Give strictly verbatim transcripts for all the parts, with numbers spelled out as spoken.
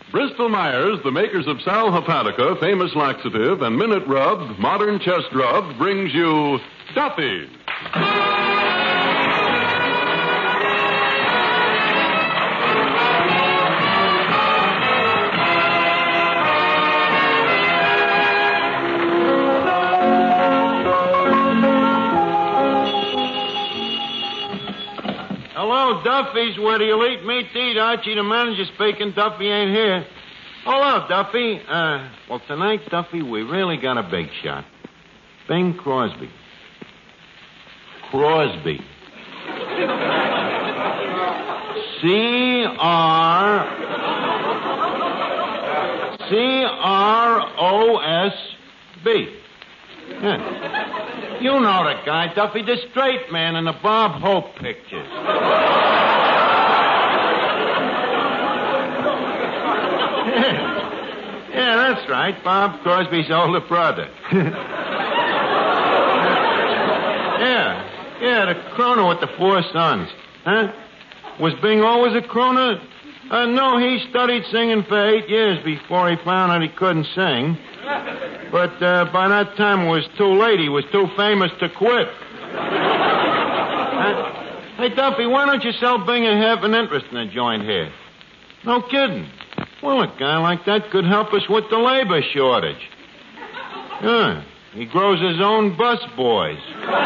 Bristol Myers, the makers of Sal Hepatica, famous laxative, and Minute Rub, modern chest rub, brings you Duffy. Hello, Duffy's. Where do you eat meat to eat? Archie, the manager, speaking. Duffy ain't here. Hello, Duffy. Uh, well, tonight, Duffy, we really got a big shot. Bing Crosby. Crosby. C R C R O S B. Yeah. You know the guy, Duffy, the straight man in the Bob Hope pictures. Yeah, yeah, that's right. Bob Crosby's older brother. yeah, yeah, the crooner with the four sons. Huh? Was Bing always a crooner? Uh, no, he studied singing for eight years before he found out he couldn't sing. But uh, by that time it was too late. He was too famous to quit. uh, hey, Duffy, why don't you sell Bing and have an interest in the joint here? No kidding. Well, a guy like that could help us with the labor shortage. Yeah, he grows his own bus boys.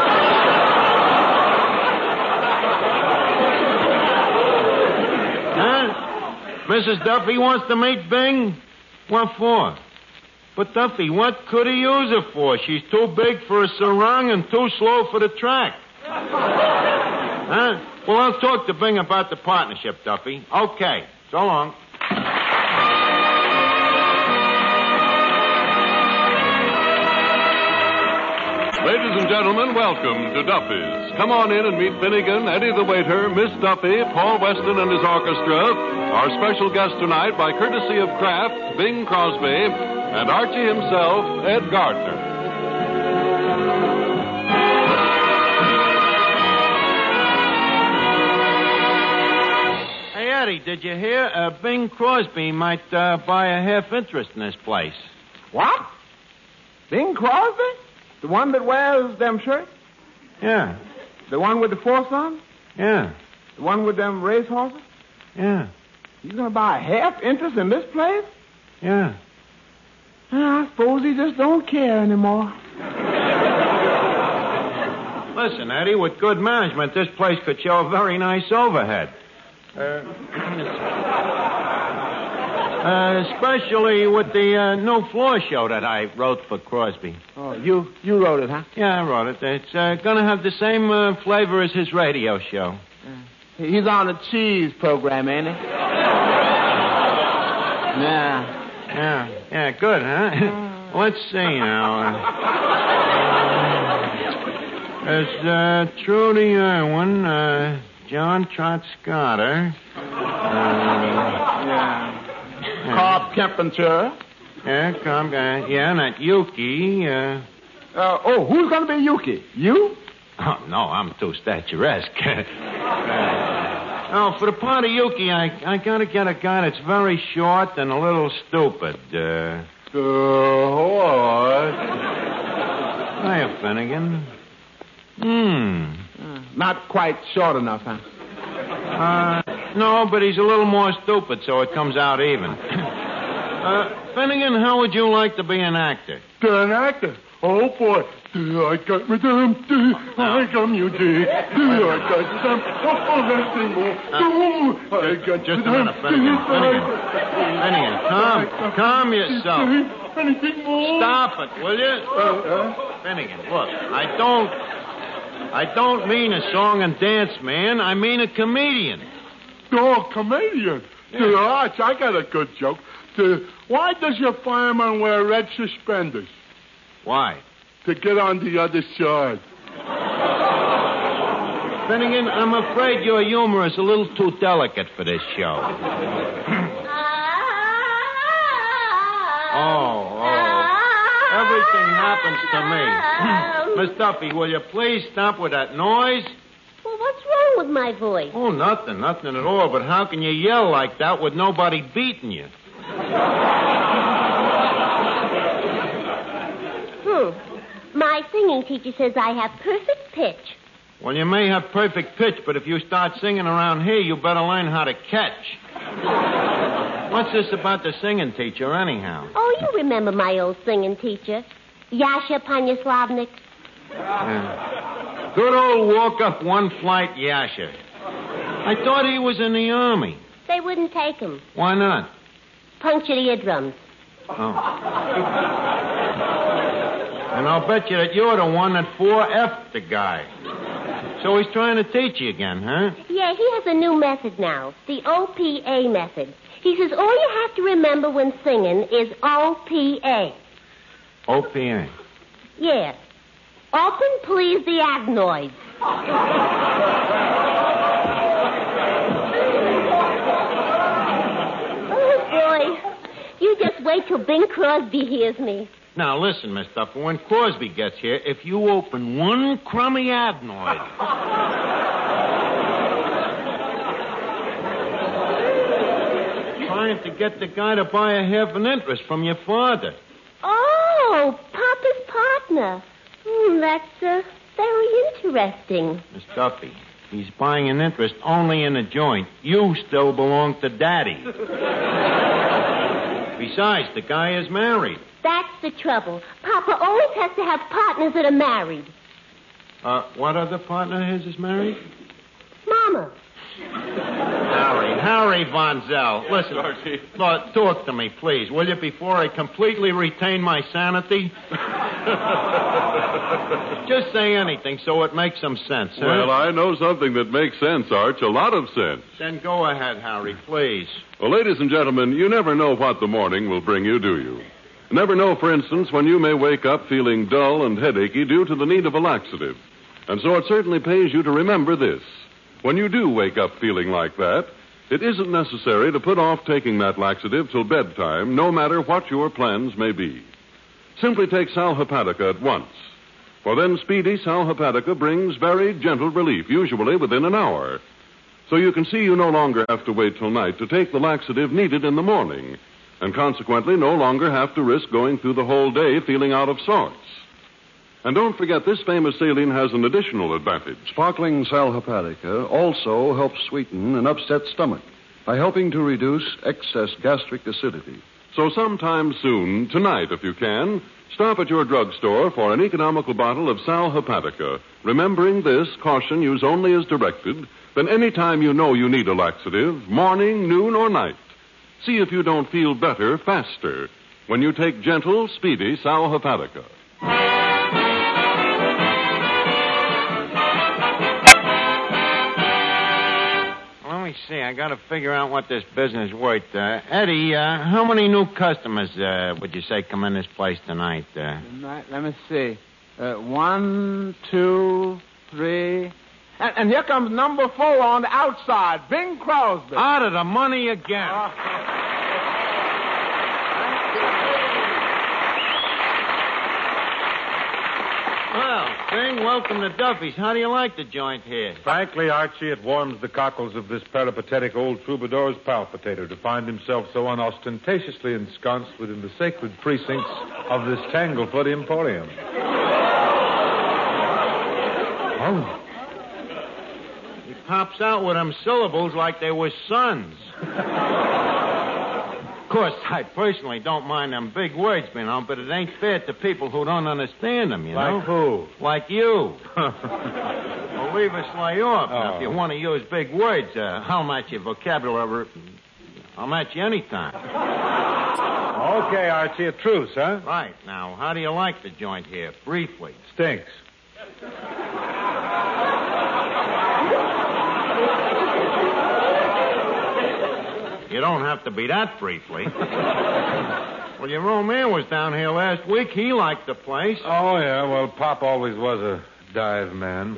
Huh? Missus Duffy wants to meet Bing? What for? But, Duffy, what could he use her for? She's too big for a sarong and too slow for the track. Huh? Well, I'll talk to Bing about the partnership, Duffy. Okay. So long. Ladies and gentlemen, welcome to Duffy's. Come on in and meet Finnegan, Eddie the waiter, Miss Duffy, Paul Weston and his orchestra. Our special guest tonight, by courtesy of Kraft, Bing Crosby, and Archie himself, Ed Gardner. Hey, Eddie, did you hear? Uh, Bing Crosby might uh, buy a half interest in this place. What? Bing Crosby? The one that wears them shirts? Yeah. The one with the four sons? Yeah. The one with them race horses? Yeah. He's going to buy a half interest in this place? Yeah. I suppose he just don't care anymore. Listen, Eddie, with good management, this place could show a very nice overhead. Uh, uh, especially with the uh, new floor show that I wrote for Crosby. Oh, you you wrote it, huh? Yeah, I wrote it. It's uh, going to have the same uh, flavor as his radio show. Uh, he's on a cheese program, ain't he? Yeah. Yeah, yeah, good, huh? Let's see now. Uh, there's uh, Trudy Irwin, uh, John Trotz-Scotter. Uh, yeah. yeah. Carp Kempenture. Yeah, come, uh, yeah, and that Yuki. Uh... Uh, oh, who's going to be Yuki? You? Oh, no, I'm too statuesque. uh, Oh, for the part of Yuki, I, I gotta get a guy that's very short and a little stupid. Uh... Uh, what? Hiya, Finnegan. Hmm. Uh, not quite short enough, huh? Uh, no, but he's a little more stupid, so it comes out even. uh, Finnegan, how would you like to be an actor? An actor? Oh, boy. I got me them. I got you, dear. I got them. Oh, let's sing more. I got Just a minute, Finnegan. Finnegan. Finnegan, calm. Calm yourself. Anything more? Stop it, will you? Uh, Finnegan, look, I don't... I don't mean a song and dance man. I mean a comedian. Oh, comedian? Yeah. Arch, I got a good joke. Why does your fireman wear red suspenders? Why? To get on the other side. Finnegan, I'm afraid your humor is a little too delicate for this show. oh, oh. Everything happens to me. Miss Duffy, will you please stop with that noise? Well, what's wrong with my voice? Oh, nothing, nothing at all. But how can you yell like that with nobody beating you? Hmm. My singing teacher says I have perfect pitch. Well, you may have perfect pitch, but if you start singing around here, you better learn how to catch. What's this about the singing teacher, anyhow? Oh, you remember my old singing teacher, Yasha Panyaslavnik. Yeah. Good old walk-up one-flight Yasha. I thought he was in the Army. They wouldn't take him. Why not? Punctured eardrums. Oh. And I'll bet you that you're the one that four F'd the guy. So he's trying to teach you again, huh? Yeah, he has a new method now, the O P A method. He says all you have to remember when singing is O P A. O P A? Yeah. Open, please, the adenoids. Oh, boy. You just wait till Bing Crosby hears me. Now, listen, Miss Duffer, when Crosby gets here, if you open one crummy adenoid... trying to get the guy to buy a half an interest from your father. Oh, Papa's partner. Hmm, that's uh, very interesting. Miss Duffy, he's buying an interest only in a joint. You still belong to Daddy. Besides, the guy is married. That's the trouble. Papa always has to have partners that are married. Uh, what other partner of his is married? Mama. Harry, Harry Von Zell. Listen, Archie. Lord, talk to me, please, will you, before I completely retain my sanity? Just say anything so it makes some sense, huh? Well, I know something that makes sense, Arch, a lot of sense. Then go ahead, Harry, please. Well, ladies and gentlemen, you never know what the morning will bring you, do you? Never know, for instance, when you may wake up feeling dull and headachy due to the need of a laxative. And so it certainly pays you to remember this. When you do wake up feeling like that, it isn't necessary to put off taking that laxative till bedtime, no matter what your plans may be. Simply take Sal Hepatica at once. For then speedy Sal Hepatica brings very gentle relief, usually within an hour. So you can see you no longer have to wait till night to take the laxative needed in the morning, and consequently no longer have to risk going through the whole day feeling out of sorts. And don't forget, this famous saline has an additional advantage. Sparkling Sal Hepatica also helps sweeten an upset stomach by helping to reduce excess gastric acidity. So sometime soon, tonight if you can, stop at your drugstore for an economical bottle of Sal Hepatica. Remembering this, caution, use only as directed, then any time you know you need a laxative, morning, noon, or night. See if you don't feel better faster when you take gentle, speedy Sal Hepatica. Let me see. I got to figure out what this business is worth. Uh, Eddie, uh, how many new customers uh, would you say come in this place tonight? Uh? Tonight, let me see. Uh, one, two, three. And, and here comes number four on the outside, Bing Crosby. Out of the money again. Uh, Well, Bing, welcome to Duffy's. How do you like the joint here? Frankly, Archie, it warms the cockles of this peripatetic old troubadour's palpitator to find himself so unostentatiously ensconced within the sacred precincts of this Tanglefoot Emporium. Oh. He pops out with them syllables like they were sons. Of course, I personally don't mind them big words, you know, but it ain't fair to people who don't understand them, you know. Like who? Like you. Well, leave us lay off. Oh. Now, if you want to use big words, uh, I'll match your vocabulary. I'll match you anytime. Okay, Archie, a truce, huh? Right. Now, how do you like the joint here? Briefly. Stinks. You don't have to be that briefly. Well, your old man was down here last week. He liked the place. Oh, yeah, well, Pop always was a dive man.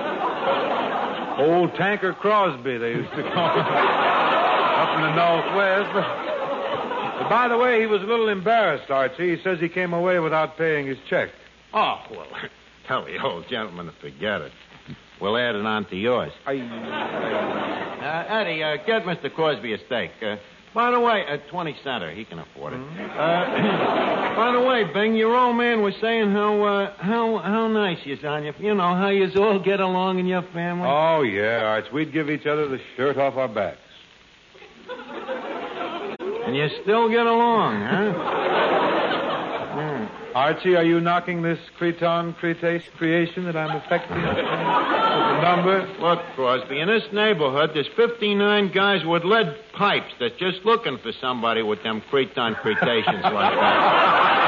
Old Tanker Crosby, they used to call him. Up in the Northwest. But by the way, he was a little embarrassed, Archie. He says he came away without paying his check. Oh, well, tell the old gentleman to forget it. We'll add it on to yours. I, Uh, Eddie, uh, get Mister Crosby a steak. Uh, By the way, uh, twenty center. He can afford it. Uh, by the way, Bing, your old man was saying how uh, how how nice you on you. You know how you all get along in your family. Oh, yeah, Arch. We'd give each other the shirt off our backs. And you still get along, huh? Yeah. Archie, are you knocking this Creton Cretace creation that I'm affecting with the number? Look, Crosby, in this neighborhood, there's fifty-nine guys with lead pipes that's just looking for somebody with them Creton Cretaceans like that.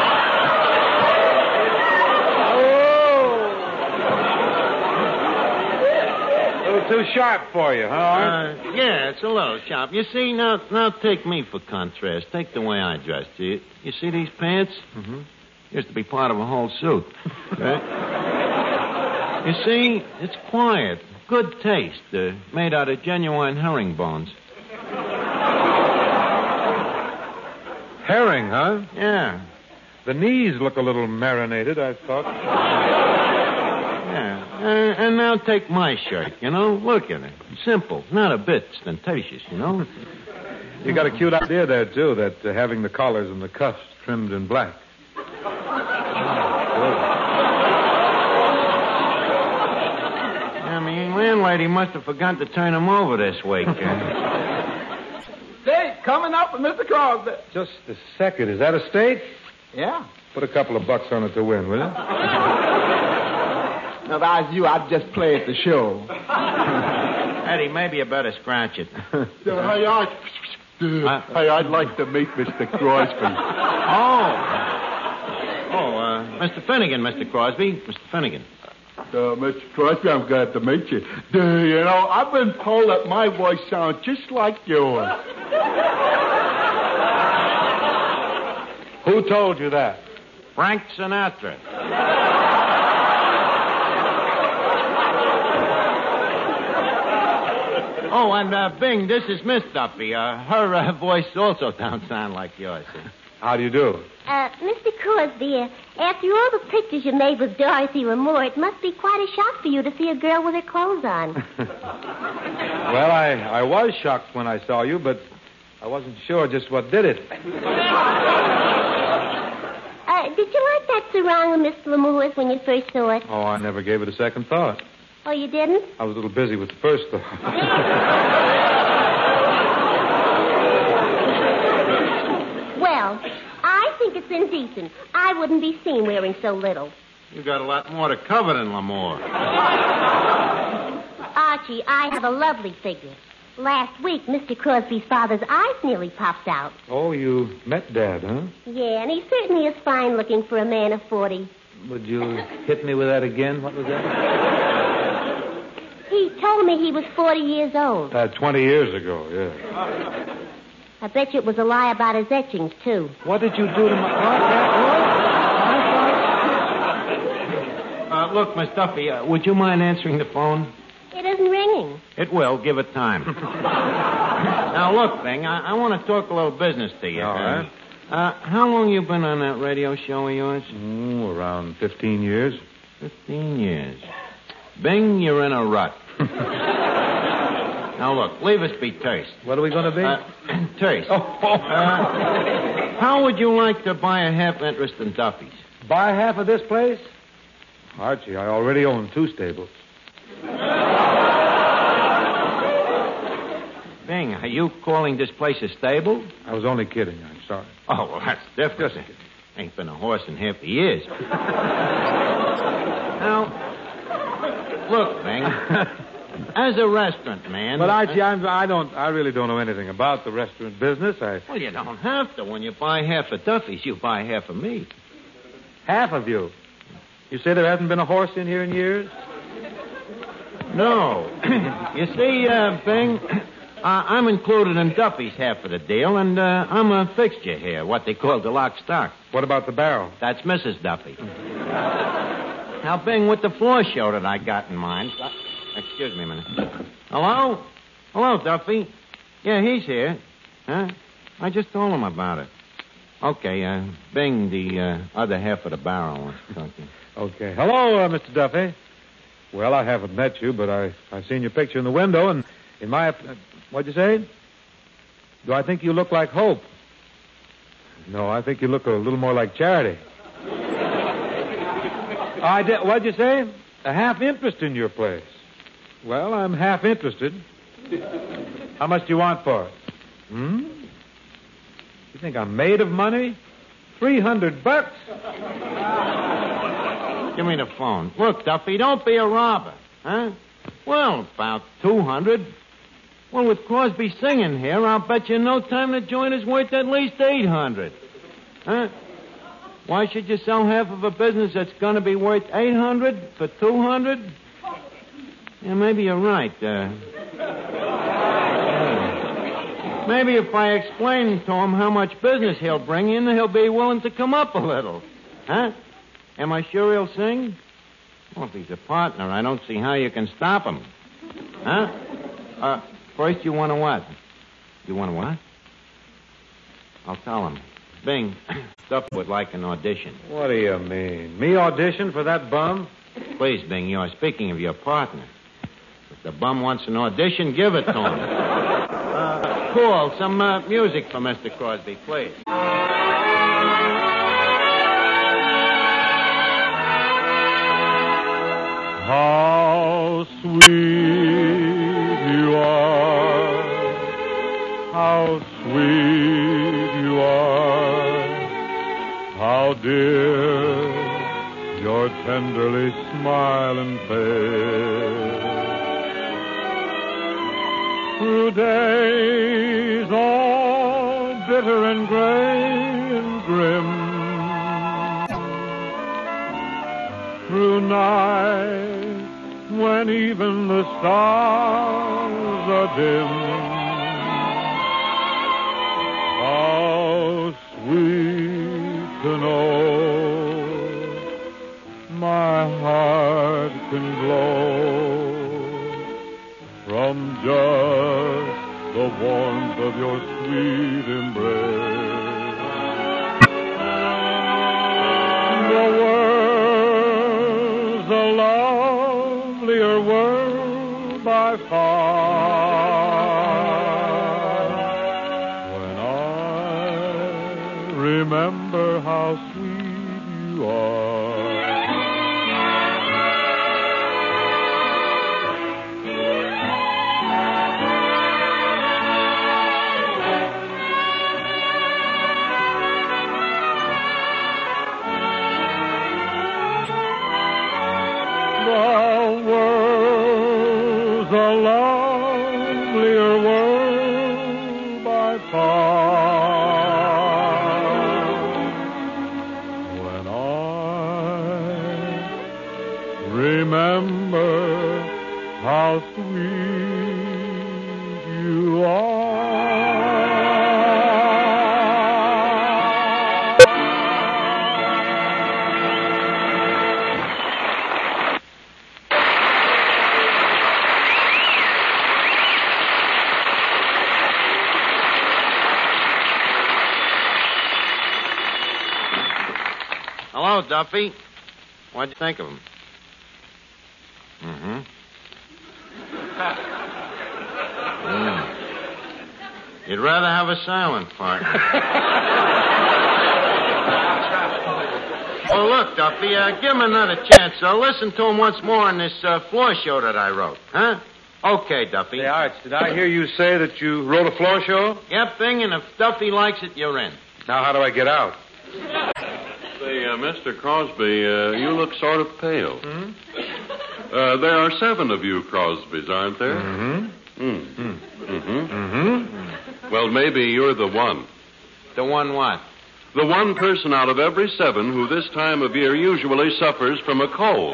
Too sharp for you, huh? Uh, yeah, it's a little sharp. You see, now now take me for contrast. Take the way I dress. Do you, you see these pants? Mm-hmm. Used to be part of a whole suit. Right? You see, it's quiet, good taste, uh, made out of genuine herringbones. Herring, huh? Yeah. The knees look a little marinated, I thought. Yeah. Uh, and now take my shirt, you know. Look at it. Simple, not a bit ostentatious, you know. You got a cute idea there, too, that uh, having the collars and the cuffs trimmed in black. I mean, landlady must have forgotten to turn them over this week. Uh, Steak coming up with Mister Crosby. Just a second. Is that a steak? Yeah. Put a couple of bucks on it to win, will you? Now, if I was you, I'd just play at the show. Eddie, maybe you better scratch it. Uh, hey, I'd, uh, hey, I'd like to meet Mister Crosby. Oh. Oh, uh, Mister Finnegan, Mister Crosby. Mister Finnegan. Uh, Mister Crosby, I'm glad to meet you. Uh, you know, I've been told that my voice sounds just like yours. Who told you that? Frank Sinatra. Oh, and, uh, Bing, this is Miss Duffy. Uh, her uh, voice also don't sound like yours. How do you do? Uh, Mister Crosby, uh, after all the pictures you made with Dorothy Lamour, it must be quite a shock for you to see a girl with her clothes on. Well, I, I was shocked when I saw you, but I wasn't sure just what did it. Uh, did you like that sarong of Miss Lamour's when you first saw it? Oh, I never gave it a second thought. Oh, you didn't? I was a little busy with the first thought. Well, I think it's indecent. I wouldn't be seen wearing so little. You got a lot more to cover than Lamour. Archie, I have a lovely figure. Last week, Mister Crosby's father's eyes nearly popped out. Oh, you met Dad, huh? Yeah, and he certainly is fine looking for a man of forty. Would you hit me with that again? What was that? He told me he was forty years old. Uh, twenty years ago, yeah. I bet you it was a lie about his etchings, too. What did you do to my... What? Uh, look, Miss Duffy, uh, would you mind answering the phone? It isn't ringing. It will. Give it time. Now, look, Bing, I, I want to talk a little business to you. All right. Uh, how long you been on that radio show of yours? Mm, around fifteen years. Fifteen years. Bing, you're in a rut. Now, look, leave us be terse. What are we going to be? Uh, terse. Oh, oh. Uh, how would you like to buy a half interest in Duffy's? Buy half of this place? Archie, I already own two stables. Bing, are you calling this place a stable? I was only kidding. I'm sorry. Oh, well, that's different. Just kidding. Ain't been a horse in half the years. Now, look, Bing, as a restaurant man... But Archie, I'm, I don't. I really don't know anything about the restaurant business. I Well, you don't have to. When you buy half of Duffy's, you buy half of me. half of you. You say there hasn't been a horse in here in years? No. You see, uh, Bing, uh, I'm included in Duffy's half of the deal, and uh, I'm a fixture here, what they call the lock stock. What about the barrel? That's Missus Duffy. Now, Bing, with the floor show that I got in mind... Uh, excuse me a minute. Hello? Hello, Duffy. Yeah, he's here. Huh? I just told him about it. Okay, uh, Bing, the uh, other half of the barrel wants to talk to you. Okay. Hello, uh, Mister Duffy. Well, I haven't met you, but I I seen your picture in the window, and in my... Uh, what'd you say? Do I think you look like Hope? No, I think you look a little more like Charity. I did, what'd you say? A half interest in your place. Well, I'm half interested. How much do you want for it? Hmm? You think I'm made of money? Three hundred bucks? Give me the phone. Look, Duffy, don't be a robber, huh? Well, about two hundred. Well, with Crosby singing here, I'll bet you in no time the joint is worth at least eight hundred. Huh? Why should you sell half of a business that's going to be worth eight hundred for two hundred? Yeah, maybe you're right. Uh, yeah. Maybe if I explain to him how much business he'll bring in, he'll be willing to come up a little. Huh? Am I sure he'll sing? Well, if he's a partner, I don't see how you can stop him. Huh? Uh, first, you want to what? You want to what? I'll tell him. Bing, Duff would like an audition. What do you mean? Me audition for that bum? Please, Bing, you're speaking of your partner. If the bum wants an audition, give it to him. uh, cool. Some uh, music for Mister Crosby, please. How sweet you are, how sweet you are, how dear your tenderly smiling face. Through days all bitter and gray and grim, through nights when even the stars are dim, how sweet to know my heart can glow from just the warmth of your sweet embrace. The world's a lovelier world by far when I remember how sweet you are. The world's a lovelier world by far when I remember how sweet you are. Hello, Duffy. What'd you think of him? Mm-hmm. mm. You'd rather have a silent partner. Oh, look, Duffy, uh, give him another chance. Uh, listen to him once more on this uh, floor show that I wrote, huh? Okay, Duffy. Hey, Arch, did I hear you say that you wrote a floor show? Yep, Bing, and if Duffy likes it, you're in. Now, how do I get out? Say, uh, Mister Crosby, uh, you look sort of pale. Hmm? Uh, there are seven of you Crosbys, aren't there? Mm-hmm. Mm. Mm. Mm-hmm. Mm-hmm. Well, maybe you're the one. The one what? The one person out of every seven who this time of year usually suffers from a cold.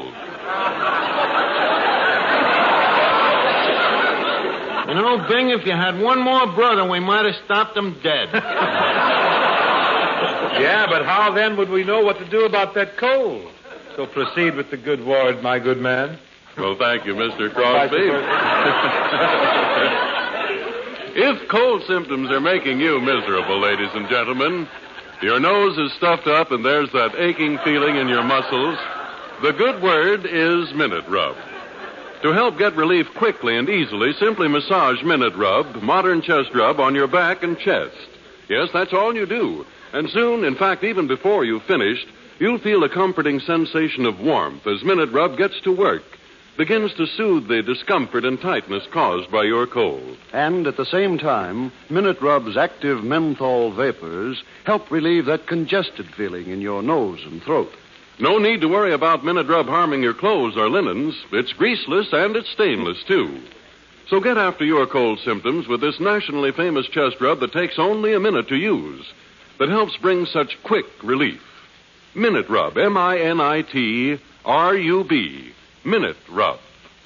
You know, Bing, if you had one more brother, we might have stopped him dead. Yeah, but how then would we know what to do about that cold? So proceed with the good word, my good man. Well, thank you, Mister Crosby. If cold symptoms are making you miserable, ladies and gentlemen, your nose is stuffed up and there's that aching feeling in your muscles, the good word is Minute Rub. To help get relief quickly and easily, simply massage Minute Rub, modern chest rub, on your back and chest. Yes, that's all you do. And soon, in fact, even before you've finished, you'll feel a comforting sensation of warmth as Minute Rub gets to work, begins to soothe the discomfort and tightness caused by your cold. And at the same time, Minute Rub's active menthol vapors help relieve that congested feeling in your nose and throat. No need to worry about Minute Rub harming your clothes or linens. It's greaseless and it's stainless, too. So get after your cold symptoms with this nationally famous chest rub that takes only a minute to use, that helps bring such quick relief. Minute Rub, M I N I T R U B. Minute Rub.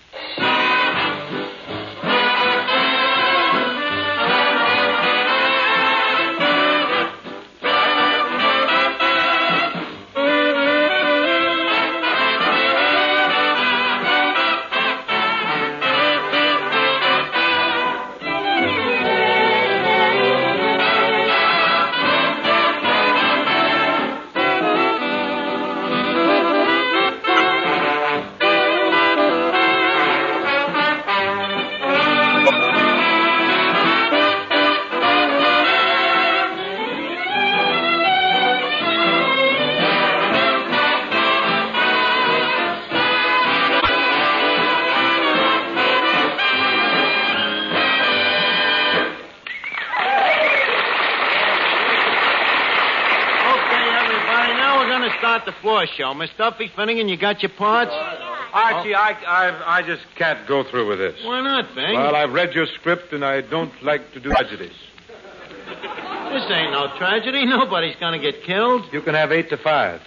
Start the floor show. Miss Duffy, Finnegan, you got your parts? Archie, I, I, I just can't go through with this. Why not, Bing? Well, I've read your script, and I don't like to do tragedies. This ain't no tragedy. Nobody's going to get killed. You can have eight to five.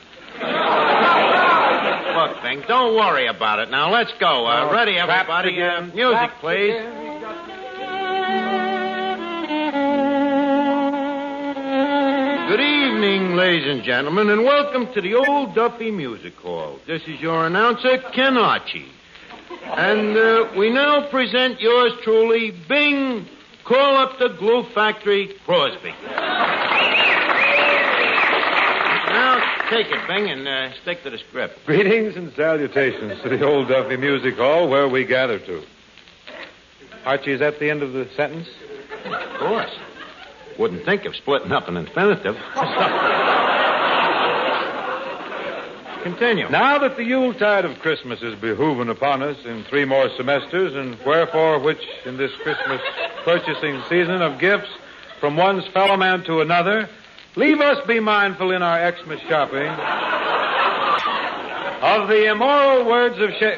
Look, Bing, don't worry about it. Now, let's go. Uh, Oh, ready, trapped everybody? Uh, again. music, Trapped please. again. Good evening, ladies and gentlemen, and welcome to the Old Duffy Music Hall. This is your announcer, Ken Archie. And uh, we now present yours truly, Bing, Call Up the Glue Factory, Crosby. Now, take it, Bing, and uh, stick to the script. Greetings and salutations to the Old Duffy Music Hall, where we gather to. Archie, is that the end of the sentence? Of course. Wouldn't think of splitting up an infinitive. Continue. Now that the Yuletide of Christmas is behooving upon us in three more semesters, and wherefore which in this Christmas purchasing season of gifts from one's fellow man to another, leave us be mindful in our Xmas shopping of the immoral words of Sha-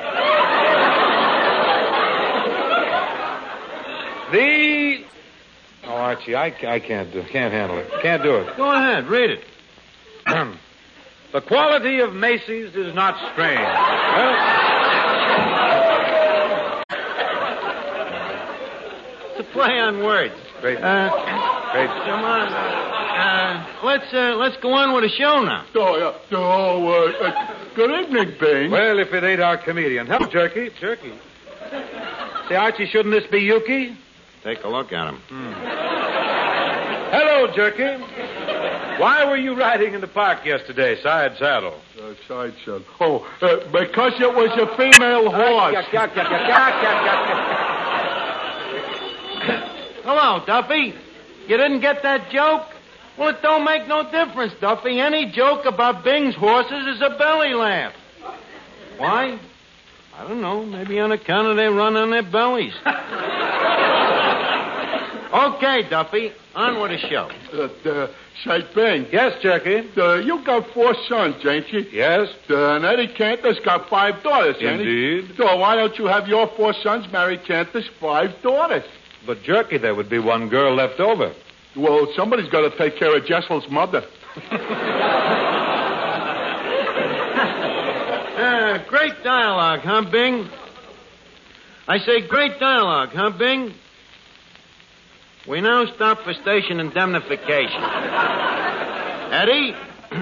The... Oh, Archie, I, I can't do can't handle it. Can't do it. Go ahead, read it. The quality of Macy's is not strange. Well, It's a play on words. great. Uh, great. come on. Uh, let's uh, let's go on with the show now. Oh, yeah. Oh, uh, uh, good evening, Bing. Well, if it ain't our comedian. Hello, Jerky. Jerky. Say, Archie, shouldn't this be Yuki? Take a look at him. Hello, Jerky. Why were you riding in the park yesterday, side saddle? Uh, side saddle. Oh, uh, because it was a female horse. Hello, Duffy. You didn't get that joke? Well, it don't make no difference, Duffy. Any joke about Bing's horses is a belly laugh. Why? I don't know. Maybe on account of they run on their bellies. Okay, Duffy. On with the show. Uh, uh, say, Bing. Yes, Jerky. Uh, you got four sons, ain't you? Yes. Uh, and Eddie Cantor's got five daughters, ain't he? Indeed. So why don't you have your four sons marry Cantor's five daughters? But, Jerky, there would be one girl left over. Well, somebody's got to take care of Jessel's mother. Uh, great dialogue, huh, Bing? I say great dialogue, huh, Bing? We now stop for station indemnification. Eddie?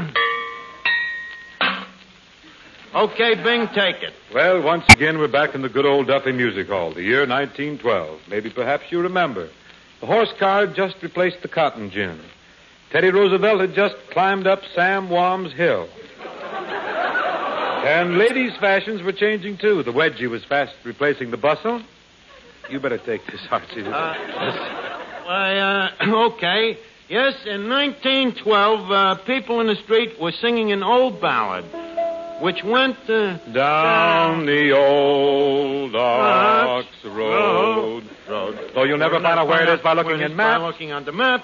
Okay, Bing, take it. Well, once again, we're back in the good old Duffy Music Hall, the year nineteen twelve. Maybe perhaps you remember. The horse car had just replaced the cotton gin. Teddy Roosevelt had just climbed up Sam Wam's hill. And ladies' fashions were changing, too. The wedgie was fast replacing the bustle. You better take this, Archie. Uh, why, uh, okay. Yes, in nineteen twelve, uh, people in the street were singing an old ballad, which went, uh, Down the old ox road. road. Though you'll never find out where it is by looking Where it in is maps. By looking on the maps.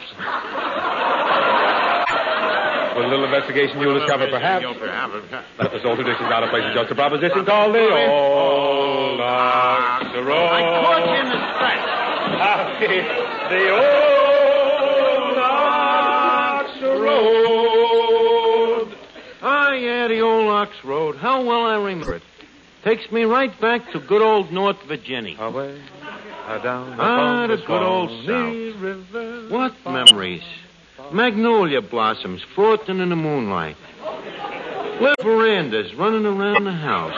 With a little investigation, you'll discover, perhaps, that this old tradition out of place is just a proposition called the old ox road. I caught you in the stretch. The old ox road. Ah, yeah, the old ox road. How well I remember it. Takes me right back to good old North Virginia. Away, down Ah, upon the the good old Swanee South. River. What memories. Magnolia blossoms floating in the moonlight. Little verandas running around the house.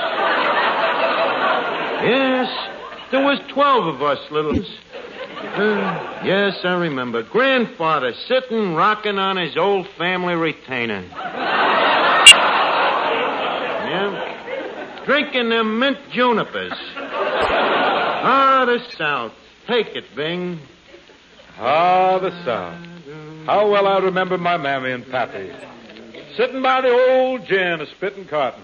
Yes, there was twelve of us little ones. Uh, yes, I remember. Grandfather sitting rocking on his old family retainer. Yeah. Drinking them mint junipers. Ah, the South. Take it, Bing. Ah, the South. How well I remember my mammy and pappy. Sitting by the old gin, a spitting cotton.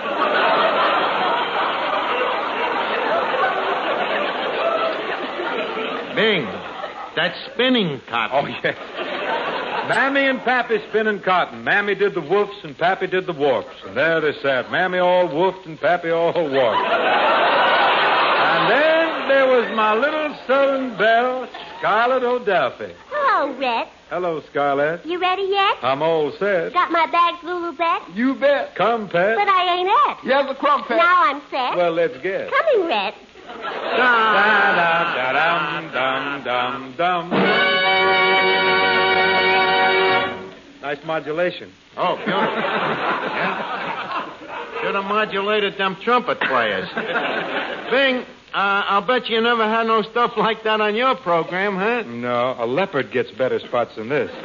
Bing, that's spinning cotton. Oh, yes. Mammy and Pappy spinning cotton. Mammy did the woofs and Pappy did the warps. And there they sat. Mammy all woofed and Pappy all warped. And then there was my little southern belle, Scarlett O'Duffy. Hello, Red. Hello, Scarlett. You ready yet? I'm all set. Got my bags, Lulu Bet? You bet. Come, Pet. But I ain't at. Here's the crumpet. Now I'm set. Well, let's get. Coming, Red. Da-da-da-dum-dum-dum. Nice modulation. Oh, beautiful. Yeah. Should have modulated them trumpet players. Bing, uh, I'll bet you never had no stuff like that on your program, huh? No, a leopard gets better spots than this.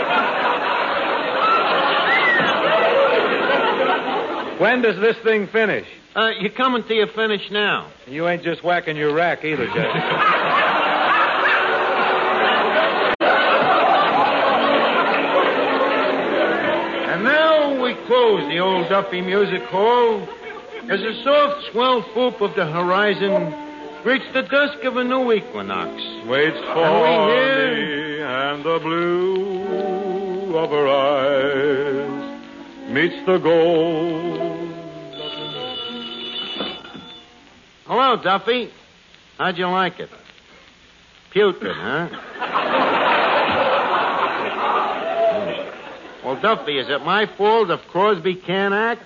When does this thing finish? Uh, you're coming to your finish now. You ain't just whacking your rack either, Jack. And now we close the old Duffy Music Hall as a soft swell swoop of the horizon greets the dusk of a new equinox. Waits for And we me hear- and the blue of her eyes meets the gold. Hello, Duffy. How'd you like it? Putrid, huh? Well, Duffy, is it my fault if Crosby can't act?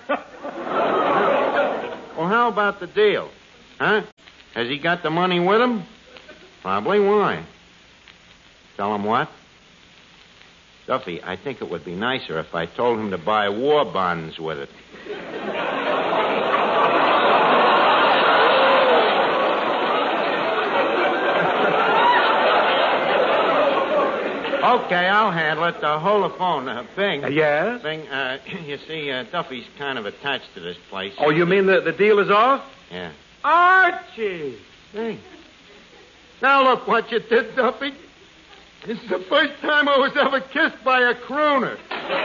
Well, how about the deal? Huh? Has he got the money with him? Probably. Why? Tell him what? Duffy, I think it would be nicer if I told him to buy war bonds with it. Okay, I'll handle it. Uh, hold the phone. Uh, Bing. Uh, yes? Bing, uh, you see, uh, Duffy's kind of attached to this place. Oh, you mean the, the deal is off? Yeah. Archie. Bing. Now look what you did, Duffy. This is the first time I was ever kissed by a crooner.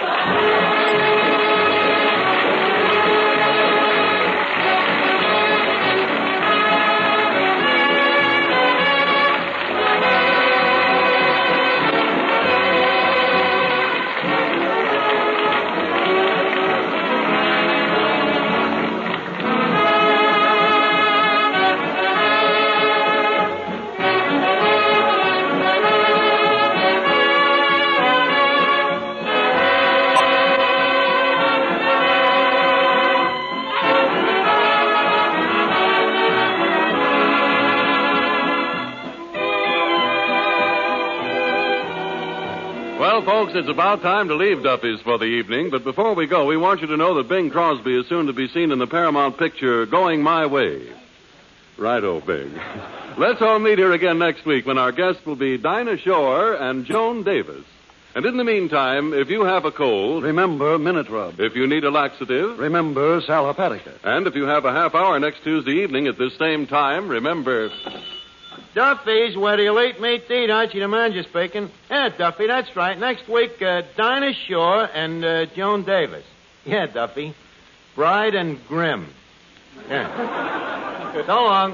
Well, folks, it's about time to leave Duffy's for the evening, but before we go, we want you to know that Bing Crosby is soon to be seen in the Paramount picture Going My Way. Righto, Bing. Let's all meet here again next week when our guests will be Dinah Shore and Joan Davis. And in the meantime, if you have a cold, Remember Minute Rub. if you need a laxative, Remember Sal Hepatica. and if you have a half hour next Tuesday evening at this same time, remember. Duffy's where the elite meet to eat, Archie the manager speaking. Yeah, Duffy, that's right. Next week, uh, Dinah Shore and uh, Joan Davis. Yeah, Duffy. Bride and Grim. Yeah. So long.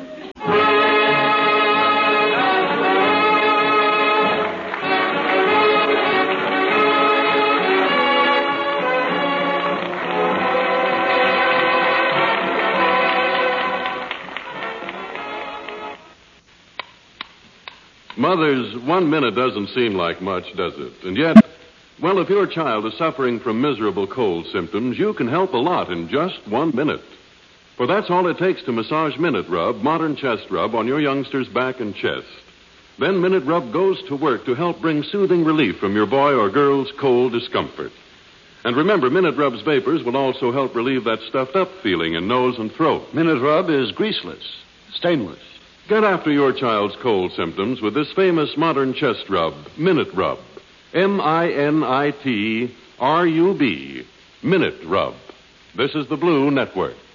Mothers, one minute doesn't seem like much, does it? And yet, well, if your child is suffering from miserable cold symptoms, you can help a lot in just one minute. For that's all it takes to massage Minute Rub, modern chest rub, on your youngster's back and chest. Then Minute Rub goes to work to help bring soothing relief from your boy or girl's cold discomfort. And remember, Minute Rub's vapors will also help relieve that stuffed-up feeling in nose and throat. Minute Rub is greaseless, stainless. Get after your child's cold symptoms with this famous modern chest rub, Minute Rub. M I N I T R U B. Minute Rub. This is the Blue Network.